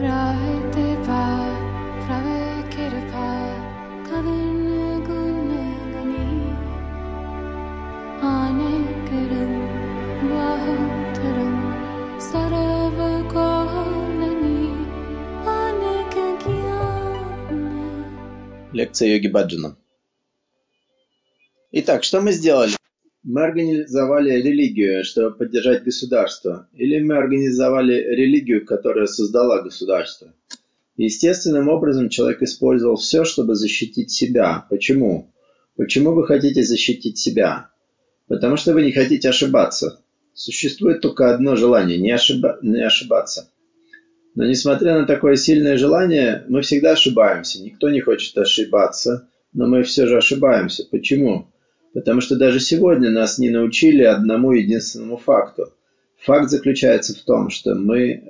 Лекция йоги Баджана. Итак, что мы сделали? Мы организовали религию, чтобы поддержать государство, или мы организовали религию, которая создала государство? Естественным образом человек использовал все, чтобы защитить себя. Почему? Почему вы хотите защитить себя? Потому что вы не хотите ошибаться. Существует только одно желание – не ошибаться. Но несмотря на такое сильное желание, мы всегда ошибаемся. Никто не хочет ошибаться, но мы все же ошибаемся. Почему? Потому что даже сегодня нас не научили одному единственному факту. Факт заключается в том, что вы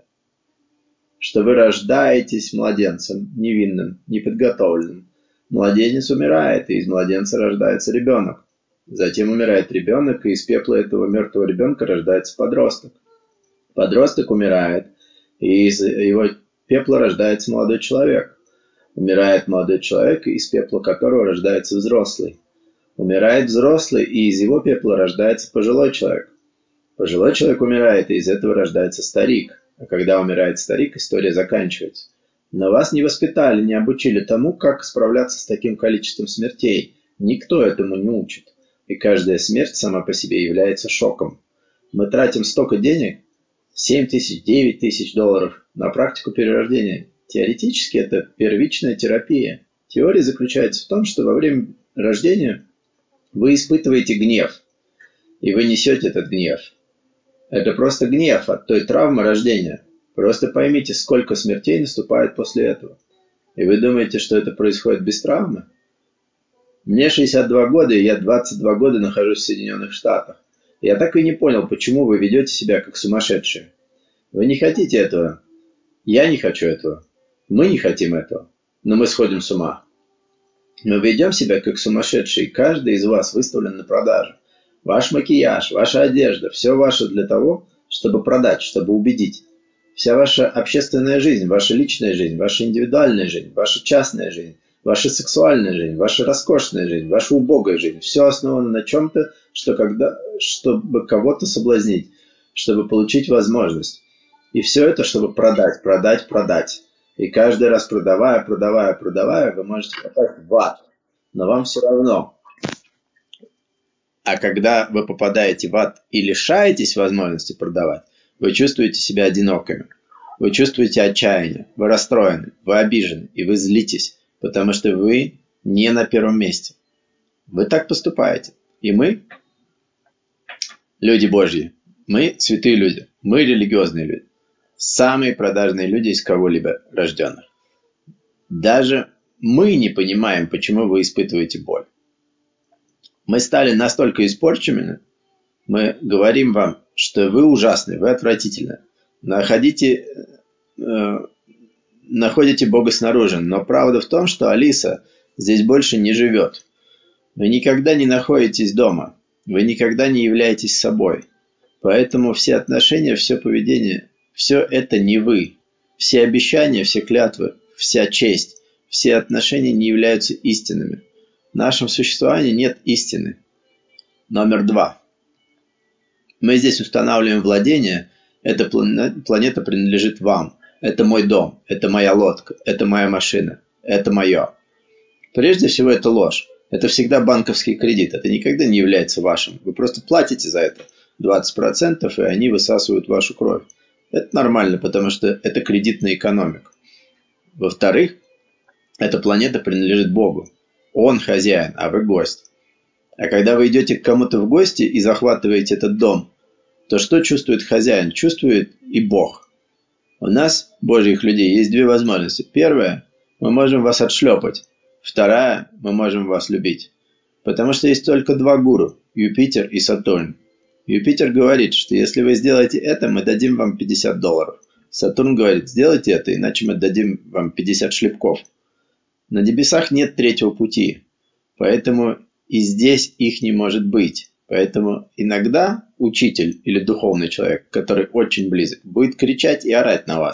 рождаетесь младенцем, невинным, неподготовленным. Младенец умирает, и из младенца рождается ребенок. Затем умирает ребенок, и из пепла этого мертвого ребенка рождается подросток. Подросток умирает, и из его пепла рождается молодой человек. Умирает молодой человек, из пепла которого рождается взрослый. Умирает взрослый, и из его пепла рождается пожилой человек. Пожилой человек умирает, и из этого рождается старик. А когда умирает старик, история заканчивается. Но вас не воспитали, не обучили тому, как справляться с таким количеством смертей. Никто этому не учит. И каждая смерть сама по себе является шоком. Мы тратим столько денег, 7 тысяч, 9 тысяч долларов, на практику перерождения. Теоретически это первичная терапия. Теория заключается в том, что во время рождения вы испытываете гнев. И вы несете этот гнев. Это просто гнев от той травмы рождения. Просто поймите, сколько смертей наступает после этого. И вы думаете, что это происходит без травмы? Мне 62 года, и я 22 года нахожусь в Соединенных Штатах. Я так и не понял, почему вы ведете себя как сумасшедшие. Вы не хотите этого. Я не хочу этого. Мы не хотим этого. Но мы сходим с ума. Мы ведем себя как сумасшедшие. Каждый из вас выставлен на продажу. Ваш макияж, ваша одежда, все ваше для того, чтобы продать, чтобы убедить. Вся ваша общественная жизнь, ваша личная жизнь, ваша индивидуальная жизнь, ваша частная жизнь, ваша сексуальная жизнь, ваша роскошная жизнь, ваша убогая жизнь. Все основано на чем-то, чтобы кого-то соблазнить, чтобы получить возможность. И все это, чтобы продать, продать, продать. И каждый раз продавая, вы можете попасть в ад. Но вам все равно. А когда вы попадаете в ад и лишаетесь возможности продавать, вы чувствуете себя одинокими. Вы чувствуете отчаяние, вы расстроены, вы обижены, и вы злитесь, потому что вы не на первом месте. Вы так поступаете. И мы, люди Божьи, мы святые люди, мы религиозные люди. Самые продажные люди из кого-либо рожденных. Даже мы не понимаем, почему вы испытываете боль. Мы стали настолько испорченными, мы говорим вам, что вы ужасны, вы отвратительны. Находите Бога снаружи. Но правда в том, что Алиса здесь больше не живет. Вы никогда не находитесь дома. Вы никогда не являетесь собой. Поэтому все отношения, все поведение, все это не вы. Все обещания, все клятвы, вся честь, все отношения не являются истинными. В нашем существовании нет истины. Номер 2. Мы здесь устанавливаем владение. Эта планета принадлежит вам. Это мой дом. Это моя лодка. Это моя машина. Это мое. Прежде всего, это ложь. Это всегда банковский кредит. Это никогда не является вашим. Вы просто платите за это 20%, и они высасывают вашу кровь. Это нормально, потому что это кредитная экономика. Во-вторых, эта планета принадлежит Богу. Он хозяин, а вы гость. А когда вы идете к кому-то в гости и захватываете этот дом, то что чувствует хозяин? Чувствует и Бог. У нас, Божьих людей, есть две возможности. Первая – мы можем вас отшлепать. Вторая – мы можем вас любить. Потому что есть только два гуру – Юпитер и Сатурн. Юпитер говорит, что если вы сделаете это, мы дадим вам $50. Сатурн говорит, сделайте это, иначе мы дадим вам 50 шлепков. На небесах нет третьего пути, поэтому и здесь их не может быть. Поэтому иногда учитель или духовный человек, который очень близок, будет кричать и орать на вас.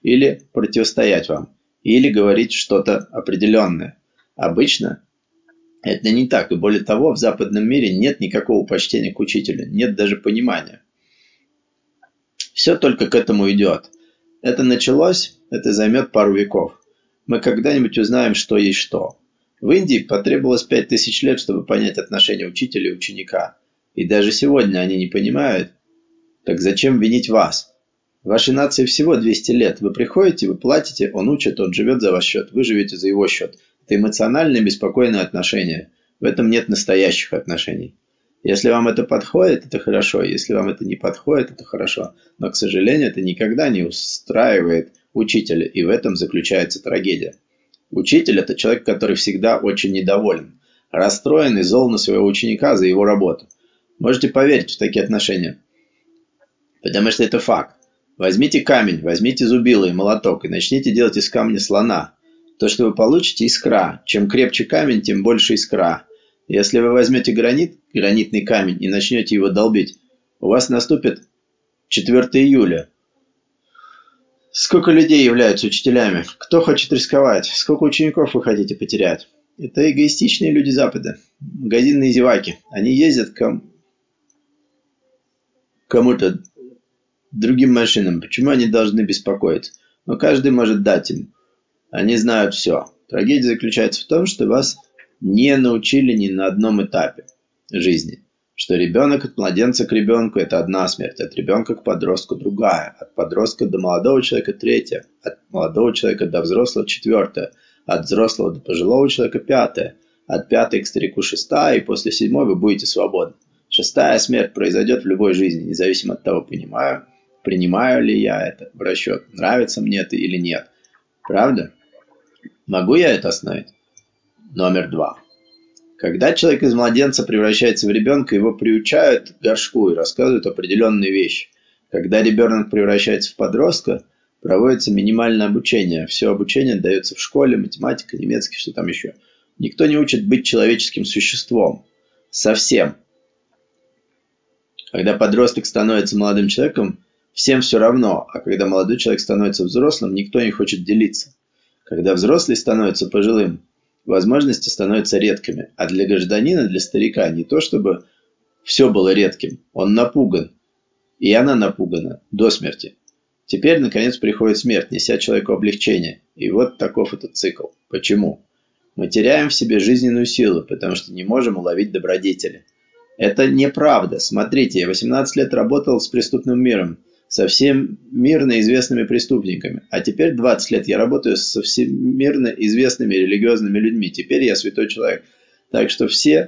или противостоять вам, или говорить что-то определенное. Обычно это не так, и более того, в западном мире нет никакого почтения к учителю, нет даже понимания. Все только к этому идет. Это началось, это займет пару веков. Мы когда-нибудь узнаем, что есть что. В Индии потребовалось 5000 лет, чтобы понять отношения учителя и ученика. И даже сегодня они не понимают. Так зачем винить вас? Вашей нации всего 200 лет. Вы приходите, вы платите, он учит, он живет за ваш счет, вы живете за его счет. Это эмоциональные, беспокойные отношения. В этом нет настоящих отношений. Если вам это подходит, это хорошо. Если вам это не подходит, это хорошо. Но, к сожалению, это никогда не устраивает учителя. И в этом заключается трагедия. Учитель – это человек, который всегда очень недоволен. Расстроен и зол на своего ученика за его работу. Можете поверить в такие отношения. Потому что это факт. Возьмите камень, возьмите зубило и молоток и начните делать из камня слона. То, что вы получите – искра. Чем крепче камень, тем больше искра. Если вы возьмете гранитный камень и начнете его долбить, у вас наступит 4 июля. Сколько людей являются учителями? Кто хочет рисковать? Сколько учеников вы хотите потерять? Это эгоистичные люди Запада. Магазинные зеваки. Они ездят к кому-то другим машинам. Почему они должны беспокоиться? Но каждый может дать им. Они знают все. Трагедия заключается в том, что вас не научили ни на одном этапе жизни. Что ребенок от младенца к ребенку – это одна смерть, от ребенка к подростку – другая, от подростка до молодого человека – третья, от молодого человека до взрослого – четвертая, от взрослого до пожилого человека – пятая, от пятой к старику – шестая, и после седьмой вы будете свободны. Шестая смерть произойдет в любой жизни, независимо от того, принимаю ли я это в расчет, нравится мне это или нет. Правда? Могу я это остановить? Номер 2. Когда человек из младенца превращается в ребенка, его приучают к горшку и рассказывают определенные вещи. Когда ребенок превращается в подростка, проводится минимальное обучение. Все обучение дается в школе, математика, немецкий, что там еще. Никто не учит быть человеческим существом. Совсем. Когда подросток становится молодым человеком, всем все равно. А когда молодой человек становится взрослым, никто не хочет делиться. Когда взрослый становится пожилым, возможности становятся редкими. А для гражданина, для старика, не то чтобы все было редким. Он напуган. И она напугана до смерти. Теперь, наконец, приходит смерть, неся человеку облегчение. И вот таков этот цикл. Почему? Мы теряем в себе жизненную силу, потому что не можем уловить добродетели. Это неправда. Смотрите, я 18 лет работал с преступным миром, со всемирно известными преступниками. А теперь 20 лет я работаю со всемирно известными религиозными людьми. Теперь я святой человек. Так что все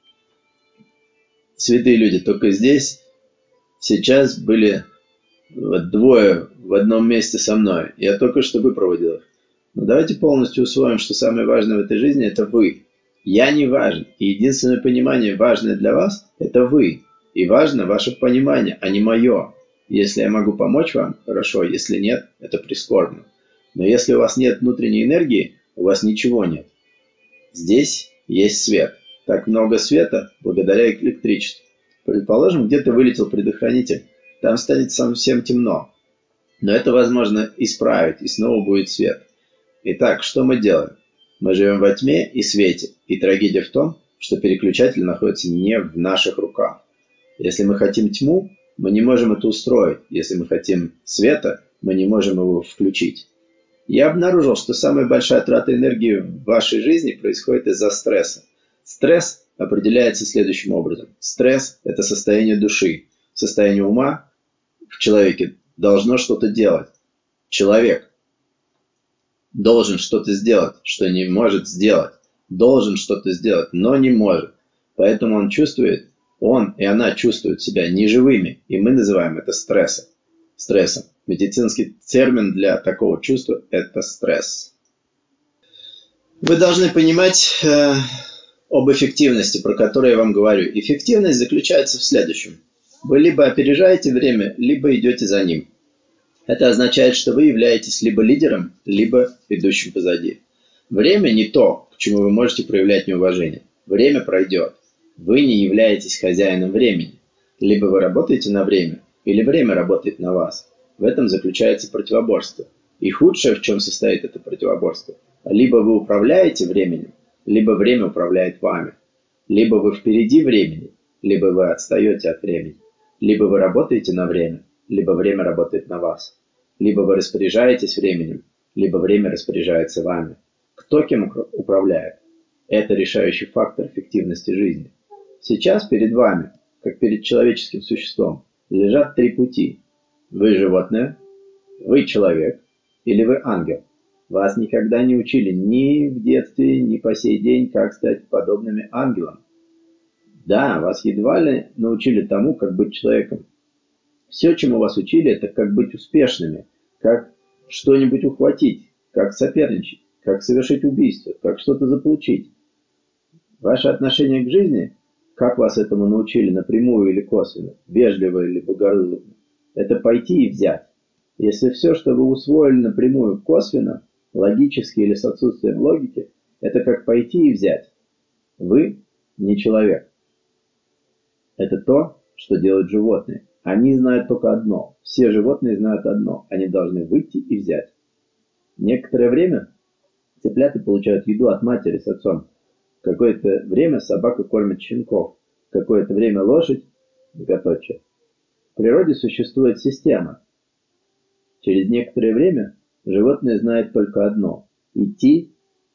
святые люди. Только здесь сейчас были двое в одном месте со мной. Я только что выпроводил их. Но давайте полностью усвоим, что самое важное в этой жизни – это вы. Я не важен. И единственное понимание, важное для вас – это вы. И важно ваше понимание, а не мое. Если я могу помочь вам, хорошо. Если нет, это прискорбно. Но если у вас нет внутренней энергии, у вас ничего нет. Здесь есть свет. Так много света благодаря электричеству. Предположим, где-то вылетел предохранитель. Там станет совсем темно. Но это возможно исправить, и снова будет свет. Итак, что мы делаем? Мы живем во тьме и свете. И трагедия в том, что переключатель находится не в наших руках. Если мы хотим тьму, мы не можем это устроить. Если мы хотим света, мы не можем его включить. Я обнаружил, что самая большая трата энергии в вашей жизни происходит из-за стресса. Стресс определяется следующим образом. Стресс – это состояние души. Состояние ума в человеке должно что-то делать. Человек должен что-то сделать, что не может сделать. Должен что-то сделать, но не может. Поэтому он и она чувствуют себя неживыми. И мы называем это стрессом. Медицинский термин для такого чувства – это стресс. Вы должны понимать об эффективности, про которую я вам говорю. Эффективность заключается в следующем. Вы либо опережаете время, либо идете за ним. Это означает, что вы являетесь либо лидером, либо идущим позади. Время не то, к чему вы можете проявлять неуважение. Время пройдет. Вы не являетесь хозяином времени. Либо вы работаете на время, или время работает на вас. В этом заключается противоборство. И худшее, в чем состоит это противоборство. Либо вы управляете временем, либо время управляет вами. Либо вы впереди времени, либо вы отстаете от времени. Либо вы работаете на время, либо время работает на вас. Либо вы распоряжаетесь временем, либо время распоряжается вами. Кто кем управляет? Это решающий фактор эффективности жизни. Сейчас перед вами, как перед человеческим существом, лежат три пути. Вы животное, вы человек или вы ангел. Вас никогда не учили ни в детстве, ни по сей день, как стать подобными ангелам. Да, вас едва ли научили тому, как быть человеком. Все, чему вас учили, это как быть успешными, как что-нибудь ухватить, как соперничать, как совершить убийство, как что-то заполучить. Ваше отношение к жизни, как вас этому научили напрямую или косвенно, вежливо или богородно, это пойти и взять. Если все, что вы усвоили напрямую косвенно, логически или с отсутствием логики, это как пойти и взять. Вы не человек. Это то, что делают животные. Они знают только одно. Все животные знают одно. Они должны выйти и взять. Некоторое время цыплята получают еду от матери с отцом. Какое-то время собака кормит щенков. Какое-то время лошадь, многоточие. В природе существует система. Через некоторое время животное знает только одно – идти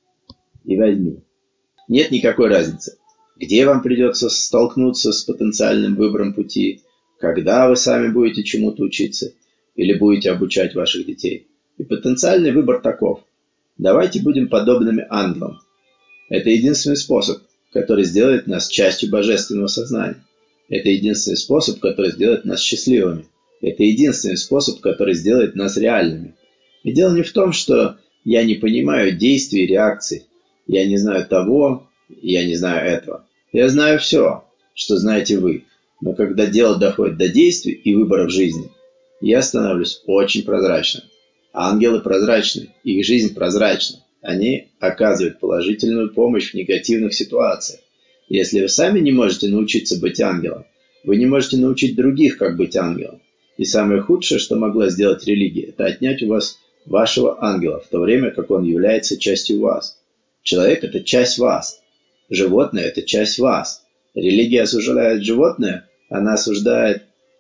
и возьми. Нет никакой разницы, где вам придется столкнуться с потенциальным выбором пути, когда вы сами будете чему-то учиться или будете обучать ваших детей. И потенциальный выбор таков. Давайте будем подобными ангелам. Это единственный способ, который сделает нас частью божественного сознания. Это единственный способ, который сделает нас счастливыми. Это единственный способ, который сделает нас реальными. И дело не в том, что я не понимаю действий и реакций. Я не знаю того, я не знаю этого. Я знаю все, что знаете вы. Но когда дело доходит до действий и выборов жизни, я становлюсь очень прозрачным. Ангелы прозрачны, их жизнь прозрачна. Они оказывают положительную помощь в негативных ситуациях. Если вы сами не можете научиться быть ангелом, вы не можете научить других, как быть ангелом. И самое худшее, что могла сделать религия, это отнять у вас вашего ангела, в то время как он является частью вас. Человек – это часть вас. Животное – это часть вас. Религия осуждает животное, она осуждает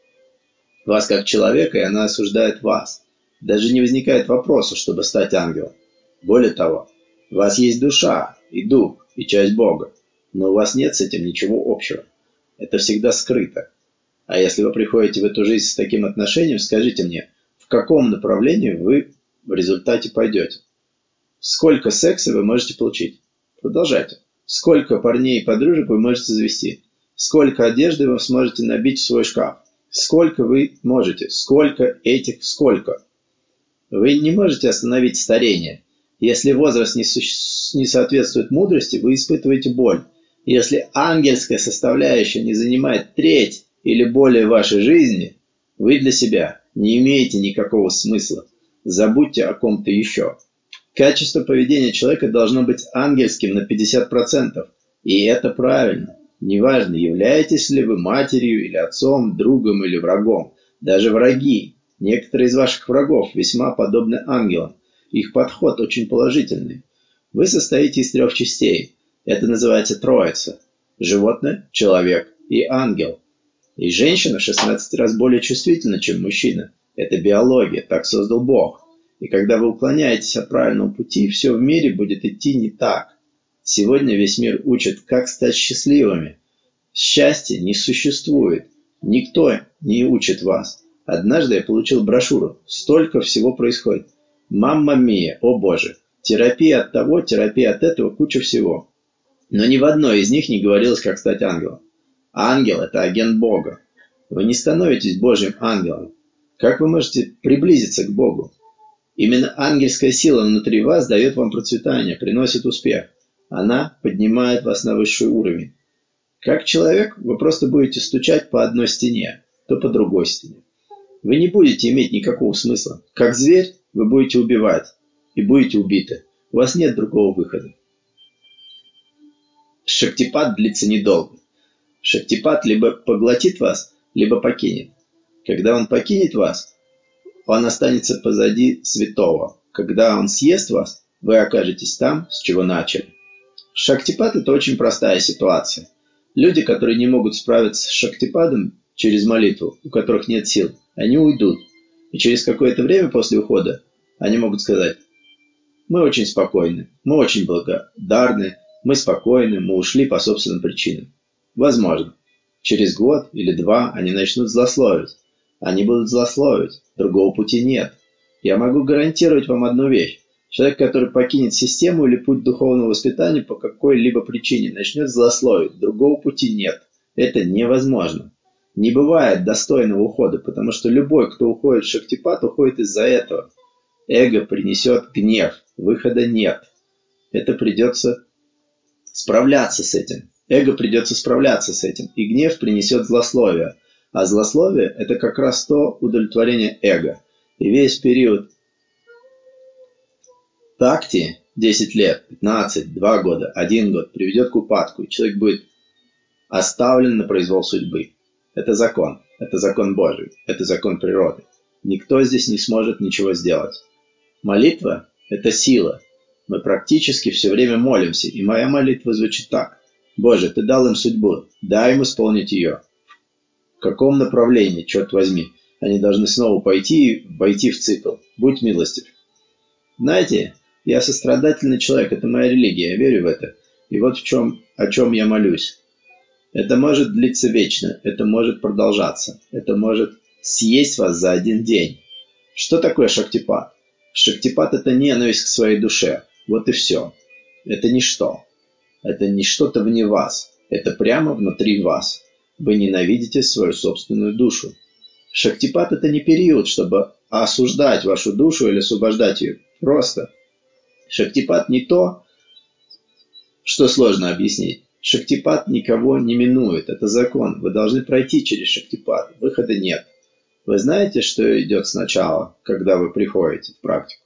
вас как человека, и она осуждает вас. Даже не возникает вопроса, чтобы стать ангелом. Более того, у вас есть душа, и дух, и часть Бога, но у вас нет с этим ничего общего. Это всегда скрыто. А если вы приходите в эту жизнь с таким отношением, скажите мне, в каком направлении вы в результате пойдете? Сколько секса вы можете получить? Продолжайте. Сколько парней и подружек вы можете завести? Сколько одежды вы сможете набить в свой шкаф? Сколько вы можете? Сколько этих сколько? Вы не можете остановить старение. Если возраст не соответствует мудрости, вы испытываете боль. Если ангельская составляющая не занимает треть или более вашей жизни, вы для себя не имеете никакого смысла. Забудьте о ком-то еще. Качество поведения человека должно быть ангельским на 50%. И это правильно. Неважно, являетесь ли вы матерью или отцом, другом или врагом. Даже враги. Некоторые из ваших врагов весьма подобны ангелам. Их подход очень положительный. Вы состоите из 3 частей. Это называется троица. Животное, человек и ангел. И женщина в 16 раз более чувствительна, чем мужчина. Это биология, так создал Бог. И когда вы уклоняетесь от правильного пути, все в мире будет идти не так. Сегодня весь мир учит, как стать счастливыми. Счастья не существует. Никто не учит вас. Однажды я получил брошюру. Столько всего происходит. Мамма мия, о боже. Терапия от того, терапия от этого, куча всего. Но ни в одной из них не говорилось, как стать ангелом. Ангел – это агент Бога. Вы не становитесь Божьим ангелом. Как вы можете приблизиться к Богу? Именно ангельская сила внутри вас дает вам процветание, приносит успех. Она поднимает вас на высший уровень. Как человек, вы просто будете стучать по одной стене, то по другой стене. Вы не будете иметь никакого смысла. Как зверь, вы будете убивать и будете убиты. У вас нет другого выхода. Шактипат длится недолго. Шактипат либо поглотит вас, либо покинет. Когда он покинет вас, Он останется позади святого. Когда он съест вас, вы окажетесь там, с чего начали. Шактипат – это очень простая ситуация. Люди, которые не могут справиться с шактипадом через молитву, у которых нет сил, они уйдут. И через какое-то время после ухода они могут сказать: мы очень спокойны, мы очень благодарны, мы спокойны, мы ушли по собственным причинам. Возможно, через год или два они начнут злословить. Они будут злословить, другого пути нет. Я могу гарантировать вам одну вещь. Человек, который покинет систему или путь духовного воспитания по какой-либо причине, начнет злословить, другого пути нет. Это невозможно. Не бывает достойного ухода, потому что любой, кто уходит в шактипат, уходит из-за этого. Эго принесет гнев, выхода нет. Это придется справляться с этим. Эго придется справляться с этим. И гнев принесет злословие. А злословие – это как раз то удовлетворение эго. И весь период бхакти, 10 лет, 15, 2 года, 1 год, приведет к упадку. И человек будет оставлен на произвол судьбы. Это закон Божий, это закон природы. Никто здесь не сможет ничего сделать. Молитва – это сила. Мы практически все время молимся, и моя молитва звучит так: Боже, Ты дал им судьбу, дай им исполнить ее. В каком направлении, черт возьми, они должны снова пойти и войти в цикл? Будь милостив. Знаете, я сострадательный человек, это моя религия, я верю в это. И вот о чем я молюсь. Это может длиться вечно, это может продолжаться, это может съесть вас за один день. Что такое шактипат? Шактипат – это ненависть к своей душе. Вот и все. Это ничто. Это не что-то вне вас. Это прямо внутри вас. Вы ненавидите свою собственную душу. Шактипат – это не период, чтобы осуждать вашу душу или освобождать ее. Просто. Шактипат не то, что сложно объяснить. Шактипат никого не минует. Это закон. Вы должны пройти через шактипат. Выхода нет. Вы знаете, что идет сначала, когда вы приходите в практику?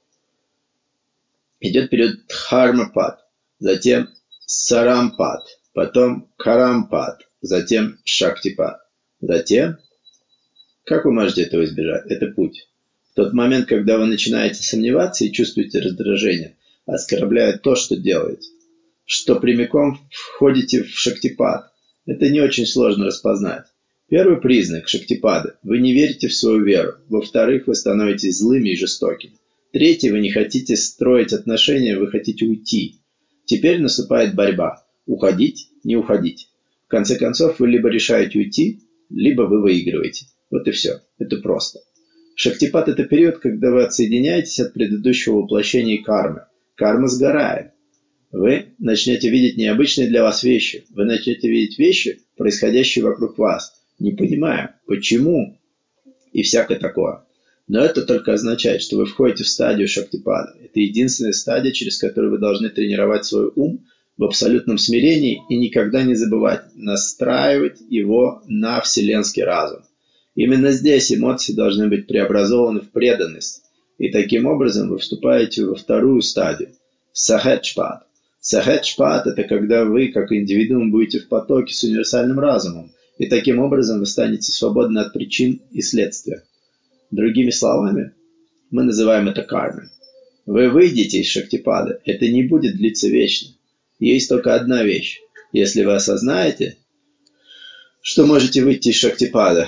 Идет период дхармапат, затем сарампат, потом карампат, затем шактипат. Затем, как вы можете этого избежать? Это путь. В тот момент, когда вы начинаете сомневаться и чувствуете раздражение, оскорбляет то, что делаете, что прямиком входите в шактипат. Это не очень сложно распознать. Первый признак шактипада – вы не верите в свою веру. Во-вторых, вы становитесь злыми и жестокими. Третий, вы не хотите строить отношения, вы хотите уйти. Теперь наступает борьба. Уходить, не уходить. В конце концов, вы либо решаете уйти, либо вы выигрываете. Вот и все. Это просто. Шактипат – это период, когда вы отсоединяетесь от предыдущего воплощения кармы. Карма сгорает. Вы начнете видеть необычные для вас вещи. Вы начнете видеть вещи, происходящие вокруг вас, не понимая, почему и всякое такое. Но это только означает, что вы входите в стадию шактипада. Это единственная стадия, через которую вы должны тренировать свой ум в абсолютном смирении и никогда не забывать настраивать его на вселенский разум. Именно здесь эмоции должны быть преобразованы в преданность. И таким образом вы вступаете во вторую стадию – сахаджпад. Сахаджпад – это когда вы, как индивидуум, будете в потоке с универсальным разумом. И таким образом вы станете свободны от причин и следствия. Другими словами, мы называем это кармой. Вы выйдете из шактипада, это не будет длиться вечно. Есть только одна вещь. Если вы осознаете, что можете выйти из шактипада,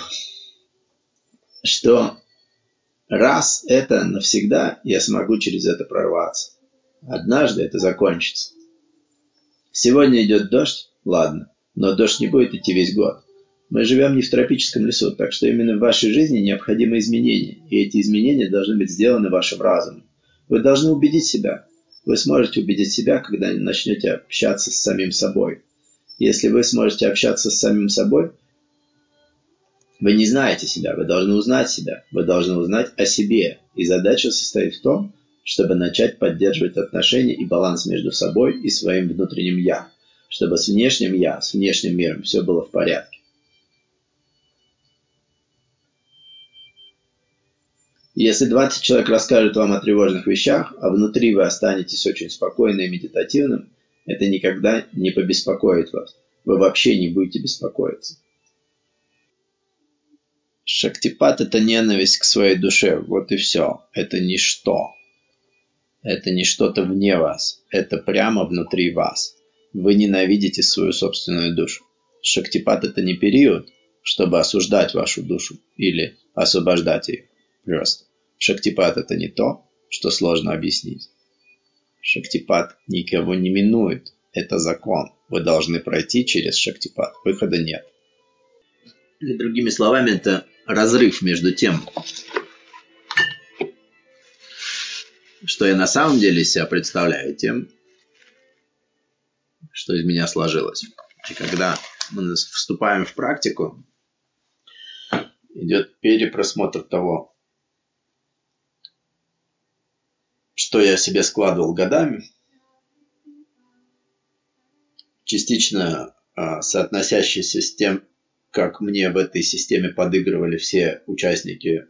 что раз это навсегда, я смогу через это прорваться. Однажды это закончится. Сегодня идет дождь, ладно, но дождь не будет идти весь год. Мы живем не в тропическом лесу, так что именно в вашей жизни необходимы изменения, и эти изменения должны быть сделаны вашим разумом. Вы должны убедить себя. Вы сможете убедить себя, когда начнете общаться с самим собой. Если вы сможете общаться с самим собой, вы не знаете себя, вы должны узнать себя, вы должны узнать о себе. И задача состоит в том, чтобы начать поддерживать отношения и баланс между собой и своим внутренним «я», чтобы с внешним «я», с внешним миром все было в порядке. Если 20 человек расскажут вам о тревожных вещах, а внутри вы останетесь очень спокойным и медитативным, это никогда не побеспокоит вас. Вы вообще не будете беспокоиться. Шактипат – это ненависть к своей душе. Вот и все. Это ничто. Это не что-то вне вас. Это прямо внутри вас. Вы ненавидите свою собственную душу. Шактипат – это не период, чтобы осуждать вашу душу или освобождать ее. Просто. Шактипат – это не то, что сложно объяснить. Шактипат никого не минует. Это закон. Вы должны пройти через шактипат. Выхода нет. Или другими словами, это разрыв между тем, что я на самом деле из себя представляю, тем, что из меня сложилось. И когда мы вступаем в практику, идет перепросмотр того, что я себе складывал годами, частично соотносящийся с тем, как мне в этой системе подыгрывали все участники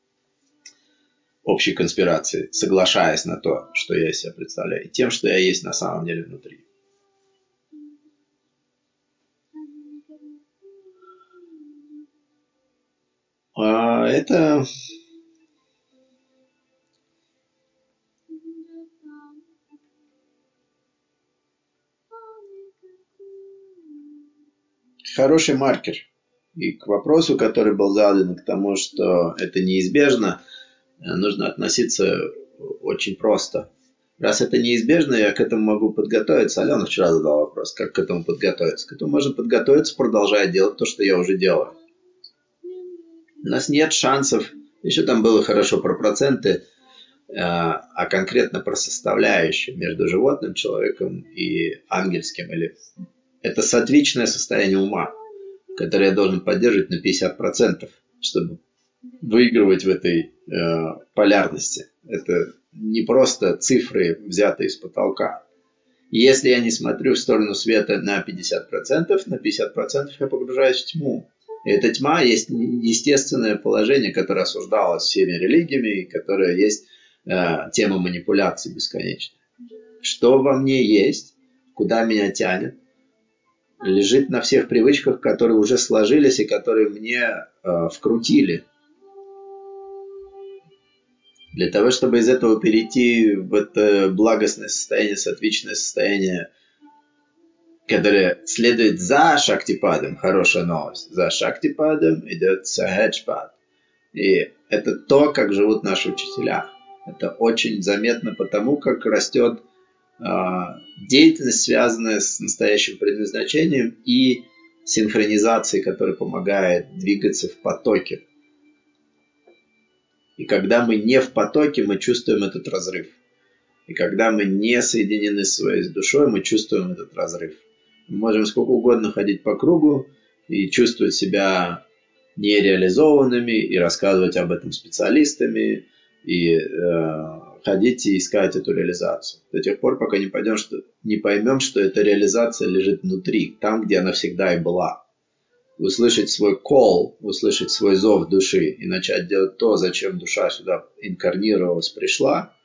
общей конспирации, соглашаясь на то, что я из себя представляю, и тем, что я есть на самом деле внутри. Это хороший маркер. И к вопросу, который был задан, к тому, что это неизбежно, нужно относиться очень просто. Раз это неизбежно, я к этому могу подготовиться. Алена вчера задала вопрос, как к этому подготовиться. К этому можно подготовиться, продолжая делать то, что я уже делаю. У нас нет шансов. Еще там было хорошо про проценты, а конкретно про составляющие между животным человеком и ангельским. Это саттвичное состояние ума, которое я должен поддерживать на 50%, чтобы выигрывать в этой полярности. Это не просто цифры, взятые из потолка. И если я не смотрю в сторону света на 50%, на 50% я погружаюсь в тьму. И эта тьма есть естественное положение, которое осуждалось всеми религиями, и которое есть тема манипуляций бесконечной. Что во мне есть, куда меня тянет, лежит на всех привычках, которые уже сложились и которые мне вкрутили. Для того, чтобы из этого перейти в это благостное состояние, саттвичное состояние, которое следует за шактипадом, хорошая новость, за шактипадом идет сахаджпад. И это то, как живут наши учителя. Это очень заметно потому, как растет деятельность, связанная с настоящим предназначением и синхронизацией, которая помогает двигаться в потоке. И когда мы не в потоке, мы чувствуем этот разрыв. И когда мы не соединены с своей душой, мы чувствуем этот разрыв. Мы можем сколько угодно ходить по кругу и чувствовать себя нереализованными, и рассказывать об этом специалистами, и ходить и искать эту реализацию. До тех пор, пока не поймем, что эта реализация лежит внутри, там, где она всегда и была. Услышать свой call, услышать свой зов души и начать делать то, зачем душа сюда инкарнировалась, пришла,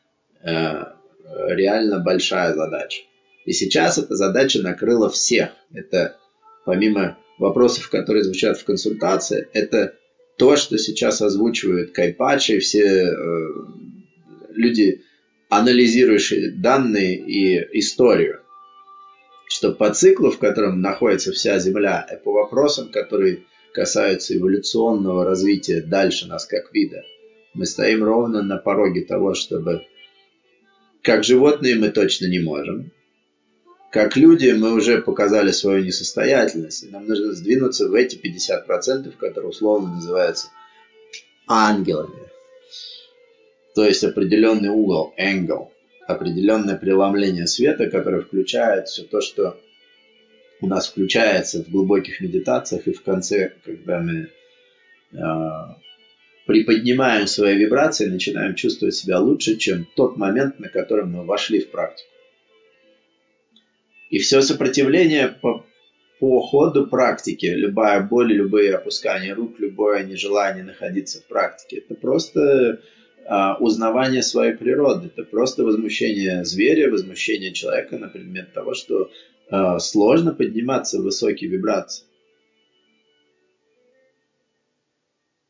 реально большая задача. И сейчас эта задача накрыла всех. Это помимо вопросов, которые звучат в консультации, это то, что сейчас озвучивают Кайпачи, все люди, анализирующие данные и историю. Что по циклу, в котором находится вся Земля, и по вопросам, которые касаются эволюционного развития дальше нас как вида, мы стоим ровно на пороге того, чтобы как животные мы точно не можем. Как люди мы уже показали свою несостоятельность, и нам нужно сдвинуться в эти 50%, которые условно называются ангелами. То есть определенный угол, angle, определенное преломление света, которое включает все то, что у нас включается в глубоких медитациях, и в конце, когда мы приподнимаем свои вибрации, начинаем чувствовать себя лучше, чем тот момент, на котором мы вошли в практику. И все сопротивление по ходу практики, любая боль, любые опускания рук, любое нежелание находиться в практике, это просто узнавание своей природы, это просто возмущение зверя, возмущение человека на предмет того, что сложно подниматься в высокие вибрации.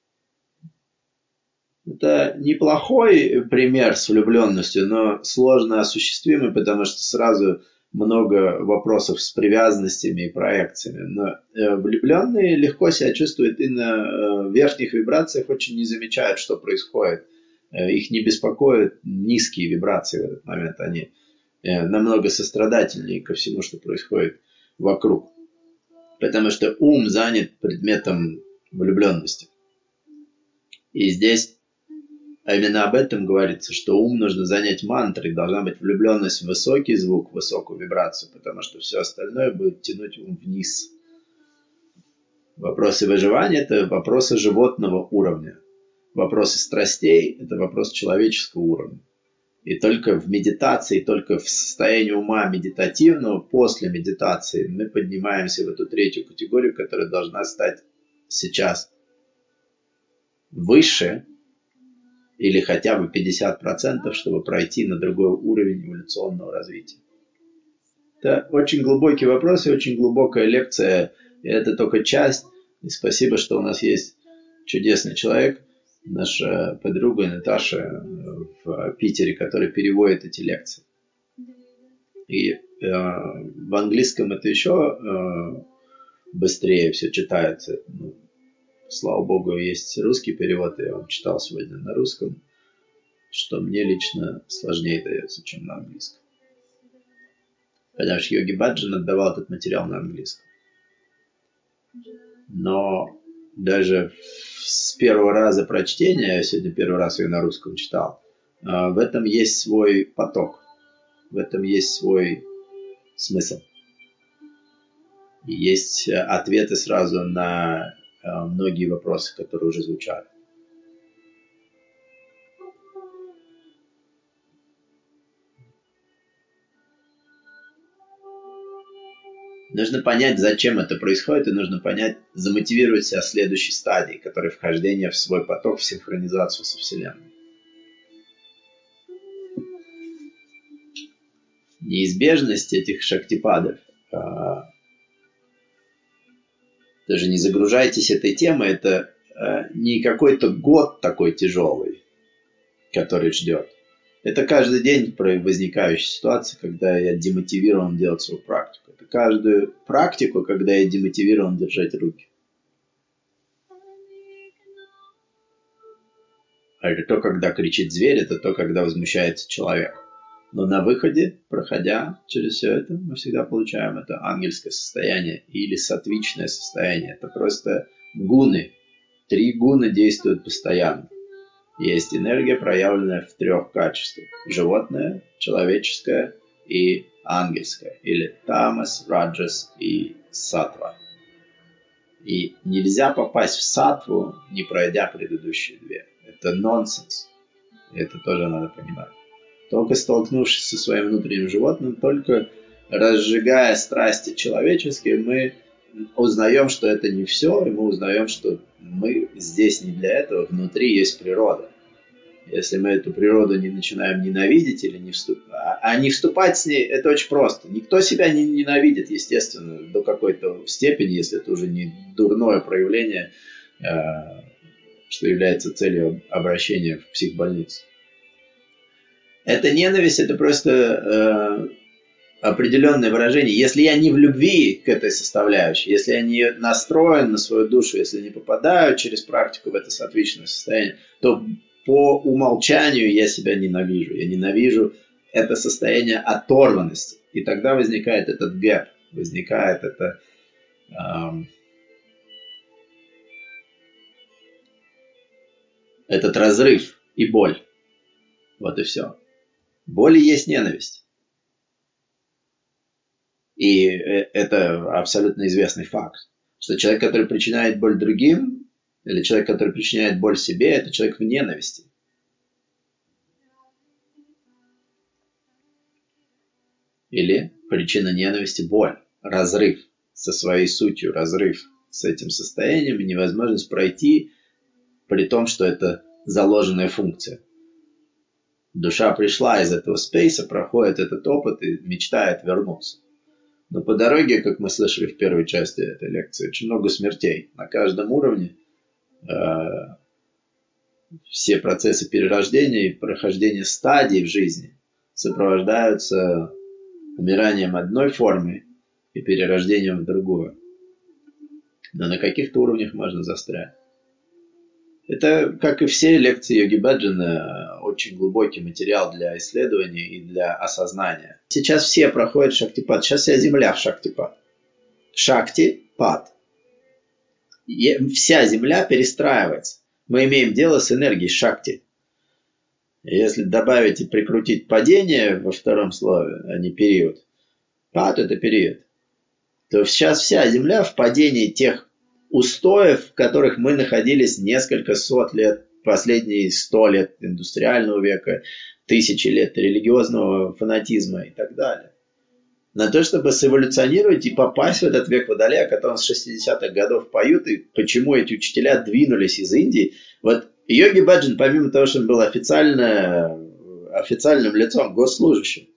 Это неплохой пример с влюбленностью, но сложно осуществимый, потому что сразу много вопросов с привязанностями и проекциями. Но влюбленные легко себя чувствуют и на верхних вибрациях очень не замечают, что происходит. Их не беспокоят низкие вибрации в этот момент. Они намного сострадательнее ко всему, что происходит вокруг. Потому что ум занят предметом влюбленности. И здесь именно об этом говорится, что ум нужно занять мантрой, должна быть влюбленность в высокий звук, в высокую вибрацию, потому что все остальное будет тянуть ум вниз. Вопросы выживания – это вопросы животного уровня. Вопросы страстей – это вопрос человеческого уровня. И только в медитации, только в состоянии ума медитативного, после медитации, мы поднимаемся в эту третью категорию, которая должна стать сейчас выше, или хотя бы 50%, чтобы пройти на другой уровень эволюционного развития. Это очень глубокий вопрос и очень глубокая лекция. И это только часть. И спасибо, что у нас есть чудесный человек, наша подруга Наташа в Питере, которая переводит эти лекции. И в английском это еще быстрее все читается. Слава богу, есть русский перевод, я вам читал сегодня на русском, что мне лично сложнее дается, чем на английском. Потому что Йоги Баджан отдавал этот материал на английском. Но даже с первого раза прочтения, я сегодня первый раз ее на русском читал, в этом есть свой поток, в этом есть свой смысл. И есть ответы сразу на многие вопросы, которые уже звучали. Нужно понять, зачем это происходит, и нужно понять, замотивировать себя в следующей стадии, которая вхождение в свой поток, в синхронизацию со Вселенной. Неизбежность этих шактипадов. Даже не загружайтесь этой темой, это не какой-то год такой тяжелый, который ждет. Это каждый день возникающая ситуация, когда я демотивирован делать свою практику. Это каждую практику, когда я демотивирован держать руки. А это то, когда кричит зверь, это то, когда возмущается человек. Но на выходе, проходя через все это, мы всегда получаем это ангельское состояние или саттвичное состояние. Это просто гуны. 3 гуны действуют постоянно. Есть энергия, проявленная в 3 качествах. Животное, человеческое и ангельское. Или тамас, раджас и саттва. И нельзя попасть в саттву, не пройдя предыдущие 2. Это нонсенс. И это тоже надо понимать. Только столкнувшись со своим внутренним животным, только разжигая страсти человеческие, мы узнаем, что это не все, и мы узнаем, что мы здесь не для этого, внутри есть природа. Если мы эту природу не начинаем ненавидеть или не вступать с ней, это очень просто. Никто себя не ненавидит, естественно, до какой-то степени, если это уже не дурное проявление, что является целью обращения в психбольницу. Эта ненависть, это просто определенное выражение. Если я не в любви к этой составляющей, если я не настроен на свою душу, если не попадаю через практику в это саттвичное состояние, то по умолчанию я себя ненавижу. Я ненавижу это состояние оторванности. И тогда возникает этот гэп, возникает этот разрыв и боль. Вот и все. Боль и есть ненависть. И это абсолютно известный факт, что человек, который причиняет боль другим, или человек, который причиняет боль себе, это человек в ненависти. Или причина ненависти – боль, разрыв со своей сутью, разрыв с этим состоянием и невозможность пройти, при том, что это заложенная функция. Душа пришла из этого спейса, проходит этот опыт и мечтает вернуться. Но по дороге, как мы слышали в первой части этой лекции, очень много смертей. На каждом уровне все процессы перерождения и прохождения стадий в жизни сопровождаются умиранием одной формы и перерождением в другую. Но на каких-то уровнях можно застрять. Это, как и все лекции Йоги Баджана, очень глубокий материал для исследования и для осознания. Сейчас все проходят шактипад. Сейчас вся Земля в шактипад. Шактипад. Вся Земля перестраивается. Мы имеем дело с энергией шакти. Если добавить и прикрутить падение во втором слове, а не период, пад – это период, то сейчас вся Земля в падении тех устоев, в которых мы находились несколько сот лет, последние 100 лет индустриального века, 1000 лет религиозного фанатизма и так далее. На то, чтобы сэволюционировать и попасть в этот век Водолея, о котором с 60-х годов поют, и почему эти учителя двинулись из Индии. Вот Йоги Баджан, помимо того, что он был официальным лицом, госслужащим,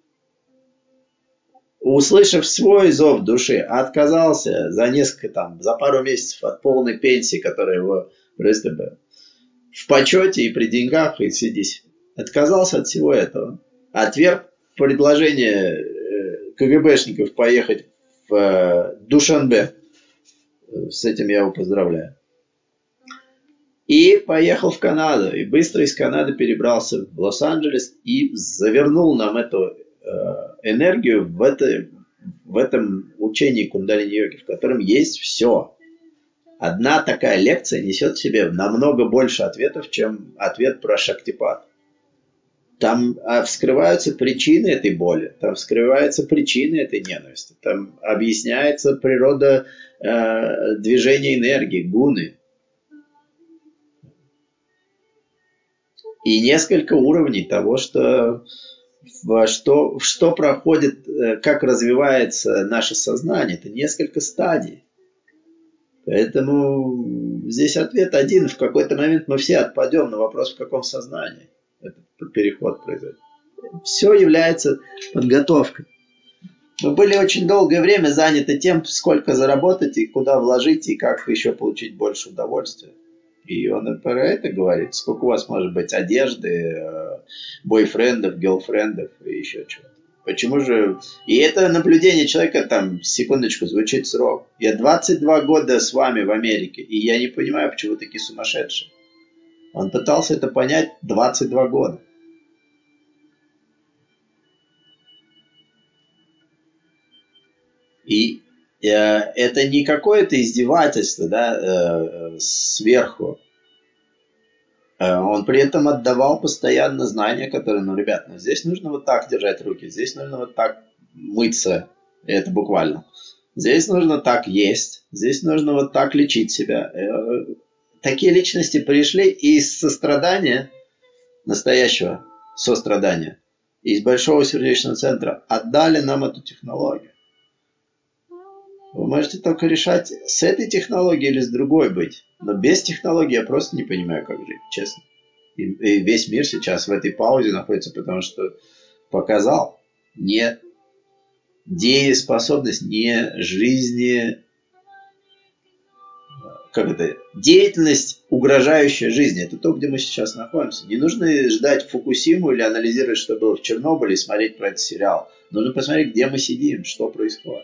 услышав свой зов души, отказался за пару месяцев от полной пенсии, которая его просто в почете и при деньгах, и сидись. Отказался от всего этого. Отверг предложение КГБшников поехать в Душанбе. С этим я его поздравляю. И поехал в Канаду. И быстро из Канады перебрался в Лос-Анджелес и завернул нам эту энергию в этом учении кундалини-йоги, в котором есть все. Одна такая лекция несет в себе намного больше ответов, чем ответ про шактипад. Там вскрываются причины этой боли, там вскрываются причины этой ненависти, там объясняется природа движения энергии, гуны. И несколько уровней того, что проходит, как развивается наше сознание. Это несколько стадий. Поэтому здесь ответ один. В какой-то момент мы все отпадем на вопрос, в каком сознании этот переход произойдет. Все является подготовкой. Мы были очень долгое время заняты тем, сколько заработать и куда вложить, и как еще получить больше удовольствия. И он про это говорит. Сколько у вас может быть одежды, бойфрендов, герлфрендов и еще чего-то. Почему же... И это наблюдение человека, там, секундочку, звучит срок. Я 22 года с вами в Америке, и я не понимаю, почему вы такие сумасшедшие. Он пытался это понять 22 года. И это не какое-то издевательство, да, сверху. Он при этом отдавал постоянно знания, которые, ребят, здесь нужно вот так держать руки, здесь нужно вот так мыться, это буквально. Здесь нужно так есть, здесь нужно вот так лечить себя. Такие личности пришли из сострадания, настоящего сострадания, из большого сердечного центра, отдали нам эту технологию. Вы можете только решать, с этой технологией или с другой быть. Но без технологии я просто не понимаю, как жить, честно. И весь мир сейчас в этой паузе находится, потому что показал не дееспособность, не жизни... Деятельность, угрожающая жизни. Это то, где мы сейчас находимся. Не нужно ждать Фукусиму или анализировать, что было в Чернобыле, и смотреть про этот сериал. Нужно посмотреть, где мы сидим, что происходит.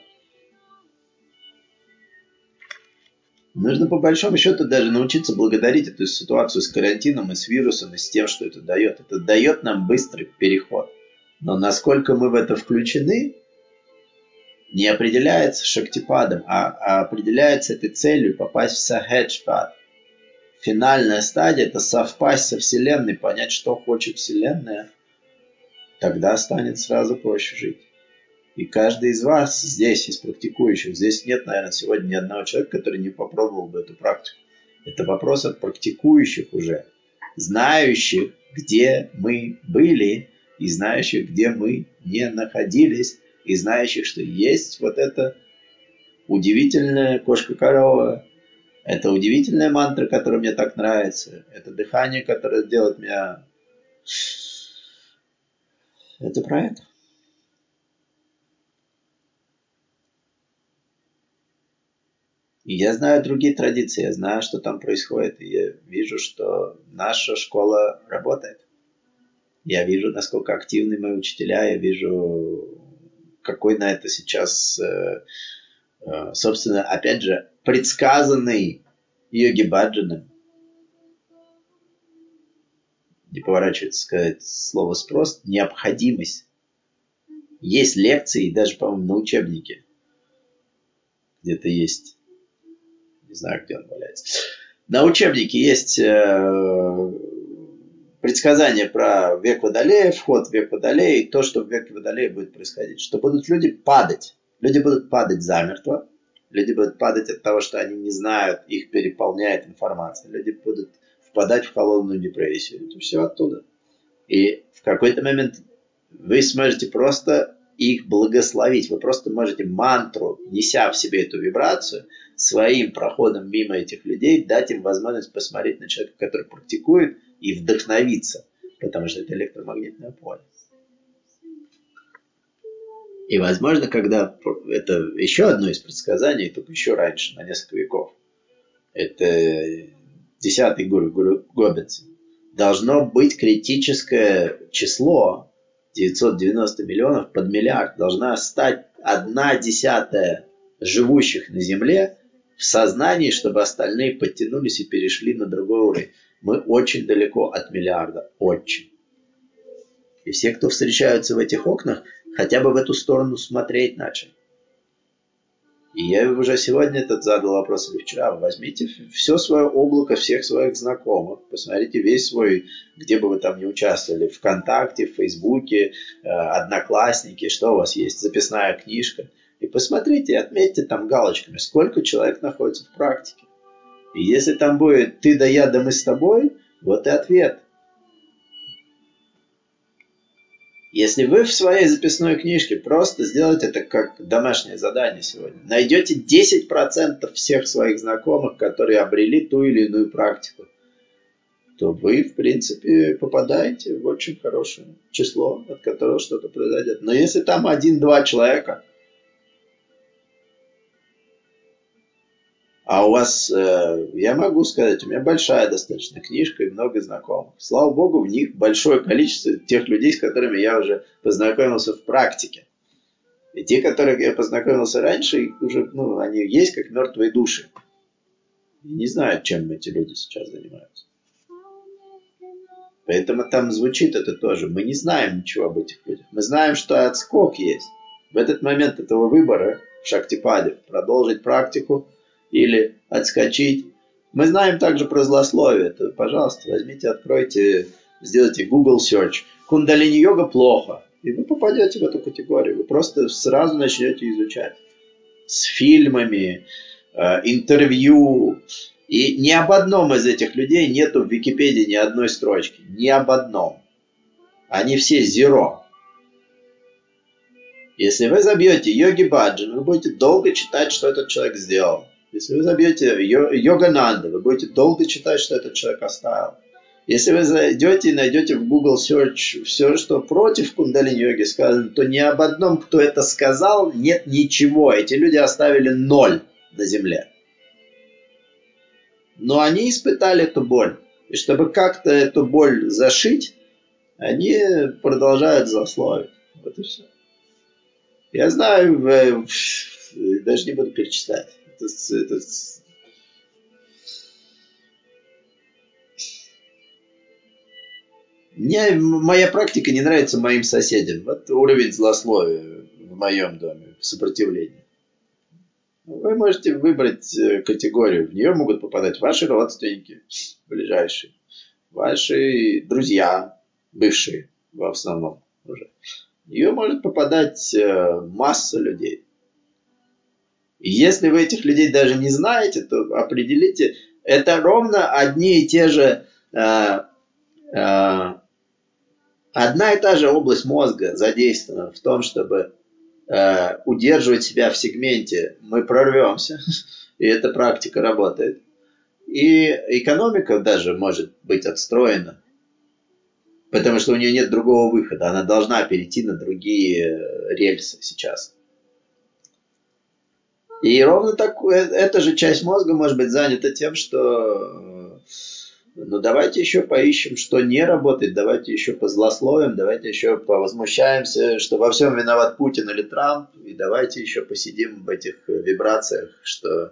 Нужно по большому счету даже научиться благодарить эту ситуацию с карантином и с вирусом, и с тем, что это дает. Это дает нам быстрый переход. Но насколько мы в это включены, не определяется шактипадом, а определяется этой целью попасть в сахеджпад. Финальная стадия – это совпасть со Вселенной, понять, что хочет Вселенная. Тогда станет сразу проще жить. И каждый из вас здесь, из практикующих, здесь нет, наверное, сегодня ни одного человека, который не попробовал бы эту практику. Это вопрос от практикующих уже, знающих, где мы были, и знающих, где мы не находились, и знающих, что есть вот эта удивительная кошка-корова, это удивительная мантра, которая мне так нравится, это дыхание, которое делает меня... Это про это. И я знаю другие традиции, я знаю, что там происходит, и я вижу, что наша школа работает. Я вижу, насколько активны мои учителя, я вижу, какой на это сейчас, собственно, опять же, предсказанный Йоги Баджаном, не поворачивается сказать слово спрос, необходимость. Есть лекции, даже, по-моему, на учебнике. Где-то есть. Не знаю, где он валяется. На учебнике есть предсказание про век Водолея, вход в век Водолея и то, что в веке Водолея будет происходить. Что будут люди падать. Люди будут падать замертво. Люди будут падать от того, что они не знают, их переполняет информация. Люди будут впадать в холодную депрессию. Это все оттуда. И в какой-то момент вы сможете просто их благословить. Вы просто можете мантру, неся в себе эту вибрацию, своим проходом мимо этих людей, дать им возможность посмотреть на человека, который практикует, и вдохновиться. Потому что это электромагнитное поле. И, возможно, когда... Это еще одно из предсказаний, только еще раньше, на несколько веков. Это 10-й гуру Гоббинс. Должно быть критическое число 990 миллионов под миллиард. Должна стать 1/10 живущих на Земле в сознании, чтобы остальные подтянулись и перешли на другой уровень. Мы очень далеко от миллиарда. Очень. И все, кто встречаются в этих окнах, хотя бы в эту сторону смотреть начали. И я уже сегодня задал вопрос, или вчера. Возьмите все свое облако всех своих знакомых. Посмотрите весь свой, где бы вы там ни участвовали. ВКонтакте, в Фейсбуке, Одноклассники. Что у вас есть? Записная книжка. И посмотрите, отметьте там галочками, сколько человек находится в практике. И если там будет ты да я да мы с тобой, вот и ответ. Если вы в своей записной книжке просто сделаете это как домашнее задание сегодня, найдете 10% всех своих знакомых, которые обрели ту или иную практику, то вы, в принципе, попадаете в очень хорошее число, от которого что-то произойдет. Но если там 1-2 человека, а у вас, я могу сказать, у меня большая достаточно книжка и много знакомых. Слава богу, в них большое количество тех людей, с которыми я уже познакомился в практике. И те, которых я познакомился раньше, уже, они есть как мертвые души. И не знают, чем эти люди сейчас занимаются. Поэтому там звучит это тоже. Мы не знаем ничего об этих людях. Мы знаем, что отскок есть. В этот момент этого выбора в Шактипаде продолжить практику или отскочить. Мы знаем также про злословие. То, пожалуйста, возьмите, откройте, сделайте Google Search. Кундалини-йога плохо. И вы попадете в эту категорию. Вы просто сразу начнете изучать. С фильмами, интервью. И ни об одном из этих людей нету в Википедии ни одной строчки. Ни об одном. Они все zero. Если вы забьете Йоги Баджан, вы будете долго читать, что этот человек сделал. Если вы забьете Йогананда, вы будете долго читать, что этот человек оставил. Если вы зайдете и найдете в Google Search все, что против кундалини-йоги сказано, то ни об одном, кто это сказал, нет ничего. Эти люди оставили 0 на земле. Но они испытали эту боль. И чтобы как-то эту боль зашить, они продолжают злословить. Вот и все. Я знаю, даже не буду перечислять. Мне моя практика не нравится моим соседям. Вот уровень злословия в моем доме, сопротивления. Вы можете выбрать категорию. В нее могут попадать ваши родственники, ближайшие, ваши друзья, бывшие в основном уже. В нее может попадать масса людей. И если вы этих людей даже не знаете, то определите, это ровно одни и те же, одна и та же область мозга задействована в том, чтобы удерживать себя в сегменте «мы прорвемся», и эта практика работает. И экономика даже может быть отстроена, потому что у нее нет другого выхода, она должна перейти на другие рельсы сейчас. И ровно так, эта же часть мозга может быть занята тем, что ну давайте еще поищем, что не работает, давайте еще позлословим, давайте еще повозмущаемся, что во всем виноват Путин или Трамп, и давайте еще посидим в этих вибрациях, что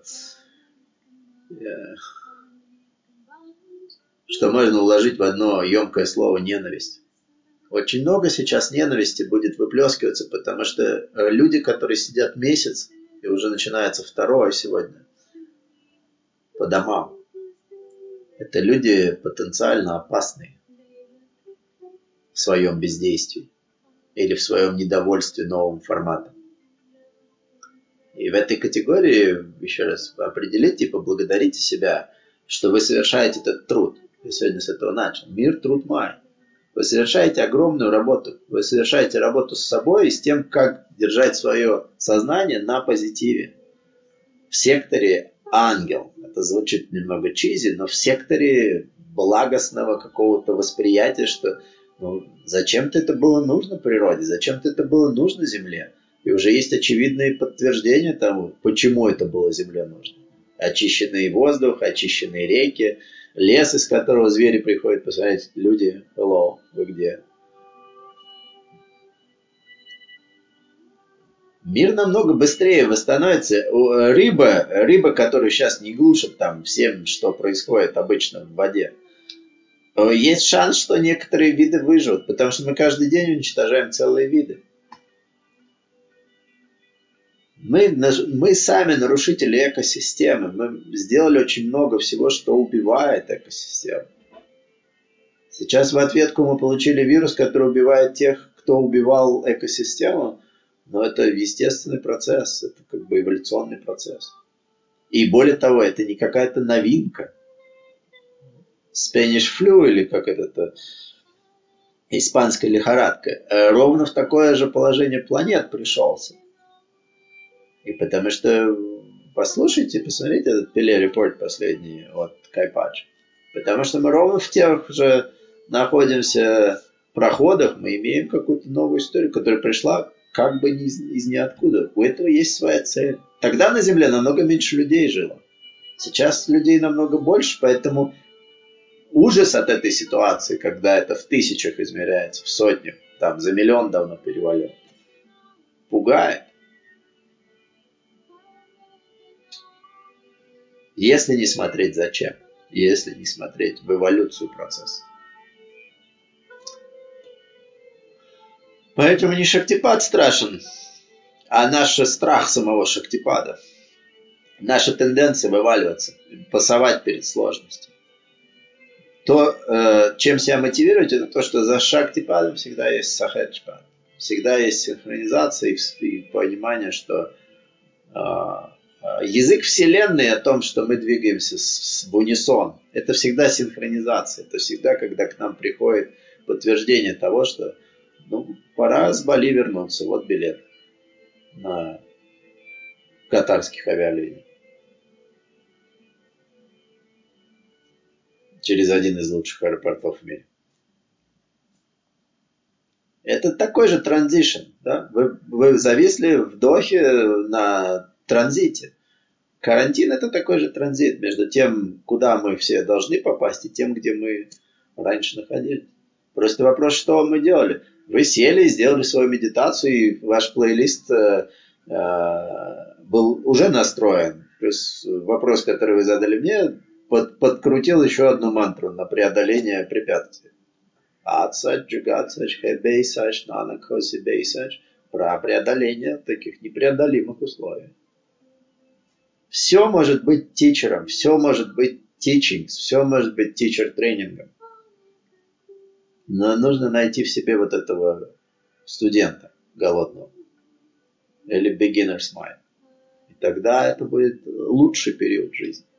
можно уложить в одно емкое слово ненависть. Очень много сейчас ненависти будет выплескиваться, потому что люди, которые сидят месяц, и уже начинается второе сегодня, по домам, это люди потенциально опасные в своем бездействии или в своем недовольстве новым форматом. И в этой категории, еще раз, определите и поблагодарите себя, что вы совершаете этот труд. Я сегодня с этого начал. Мир, труд, май. Вы совершаете огромную работу. Вы совершаете работу с собой и с тем, как держать свое сознание на позитиве. В секторе ангел. Это звучит немного чизи, но в секторе благостного какого-то восприятия, что зачем-то это было нужно природе, зачем-то это было нужно Земле. И уже есть очевидные подтверждения тому, почему это было Земле нужно. Очищенный воздух, очищенные реки, лес, из которого звери приходят посмотреть. Люди, hello, вы где? Мир намного быстрее восстановится. Рыба, которую сейчас не глушат там всем, что происходит обычно в воде, есть шанс, что некоторые виды выживут, потому что мы каждый день уничтожаем целые виды. Мы сами нарушители экосистемы. Мы сделали очень много всего, что убивает экосистему. Сейчас в ответку мы получили вирус, который убивает тех, кто убивал экосистему. Но это естественный процесс, это как бы эволюционный процесс. И более того, это не какая-то новинка. Spanish flu или как это, испанская лихорадка, ровно в такое же положение планет пришелся. И потому что, послушайте, посмотрите этот телерепорт последний от Кайпач. Потому что мы ровно в тех же находимся проходах, мы имеем какую-то новую историю, которая пришла как бы из ниоткуда. У этого есть своя цель. Тогда на Земле намного меньше людей жило. Сейчас людей намного больше, поэтому ужас от этой ситуации, когда это в тысячах измеряется, в сотнях, там за миллион давно перевалил, пугает. Если не смотреть зачем, если не смотреть в эволюцию процесса. Поэтому не Шактипад страшен, а наш страх самого Шактипада. Наша тенденция вываливаться, пасовать перед сложностью. То, чем себя мотивировать, это то, что за Шактипадом всегда есть Сахаджпад. Всегда есть синхронизация и понимание, что язык Вселенной о том, что мы двигаемся в унисон, это всегда синхронизация. Это всегда, когда к нам приходит подтверждение того, что пора с Бали вернуться. Вот билет на катарских авиалиниях. Через один из лучших аэропортов в мире. Это такой же транзишн. Да? Вы зависли в Дохе на транзите. Карантин это такой же транзит между тем, куда мы все должны попасть, и тем, где мы раньше находились. Просто вопрос, что мы делали. Вы сели и сделали свою медитацию, и ваш плейлист был уже настроен. Плюс вопрос, который вы задали мне, подкрутил еще одну мантру на преодоление препятствий. Ацач, джигацач, хэбейсач, нанакоси бейсач. Про преодоление таких непреодолимых условий. Все может быть тичером, все может быть teaching, все может быть тичер-тренингом. Но нужно найти в себе вот этого студента голодного. Или beginner's mind. И тогда это будет лучший период жизни.